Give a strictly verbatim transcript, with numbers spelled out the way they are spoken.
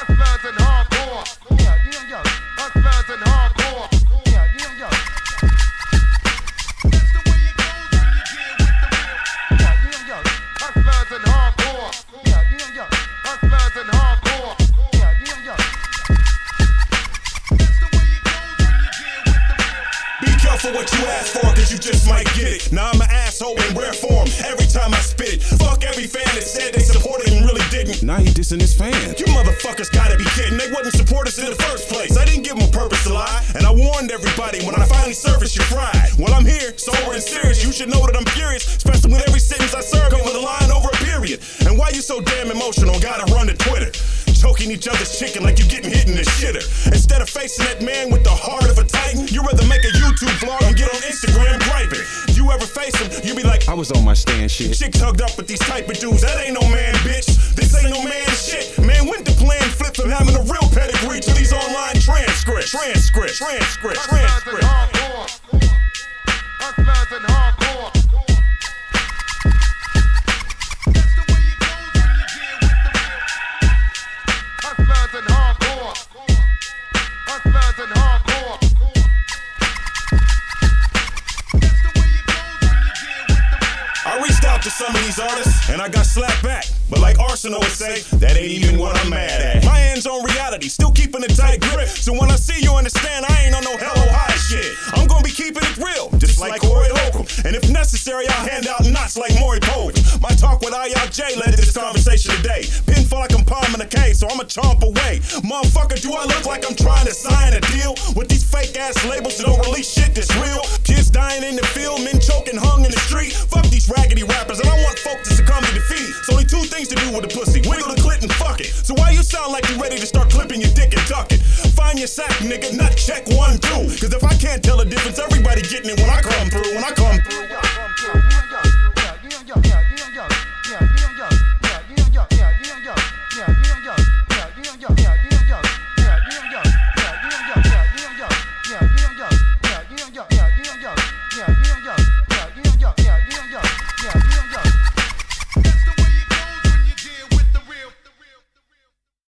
Hustlers and hardcore. Yeah, yeah, yeah. Hustlers and hardcore. Yeah, yeah, yeah. That's the way it goes when you deal with the real. Yeah, yeah, yeah. Hustlers and hardcore. Yeah, yeah, yeah. Hustlers and hardcore. Yeah, yeah, yeah. That's the way it goes when you deal with the real. Be careful what you ask for, cause you just might get it. Now I'm an asshole in rare form every time I spit it. Fuck every fan that said they supported and really didn't. Now he dissing his fans. You motherfuckers gotta be kidding. They wouldn't support us in the first place. I didn't give them a purpose to lie. And I warned everybody when I finally surfaced, you're fried. While I'm here, sober and serious, you should know that I'm furious. Especially with every sentence I serve going with a line over a period. And why you so damn emotional? Gotta run to Twitter. Choking each other's chicken like you getting hit in the shitter. Instead of facing that man with the heart of a titan, you rather make a YouTube vlog and get on Instagram griping. You ever face him, you be like, I was on my stand shit. Chicks hugged up with these type of dudes, that ain't no man, bitch. This ain't no man shit. Man, when the plan flip from having a real pedigree to these online transcripts. Transcripts, transcripts, transcripts. Hustlers and hardcore. That's the way it goes when you deal with the real. Hustlers and hardcore. Hustlers and hardcore. That's the way it goes when you deal with the real. I reached out to some of these artists and I got slapped back. But like Arsenal would say, that ain't even what I'm mad at. My hands on reality, still keeping a tight grip. So when I see you understand, I ain't on no hello high shit. I'm gonna be keeping it real, just like Corey Holcomb. And if necessary, I'll hand out knots like Maury Povich. My talk with I L J led to this conversation today. Pen feel like I'm palming a K, so I'ma chomp away. Motherfucker, do I look like I'm trying to sign a deal with these fake ass labels that don't release shit that's real? Kids dying in the field, men choking, hung in the street. Fuck these raggedy rappers, and I want folk to succumb to defeat. It's only two things to do with a pussy: wiggle the clit and fuck it. So why you sound like you ready to start clipping your dick and duck it? Find your sack, nigga, nut check one, two. Cause if I can't tell the difference, everybody getting it when I come through, when I come through. Yeah, yeah, yeah, yeah.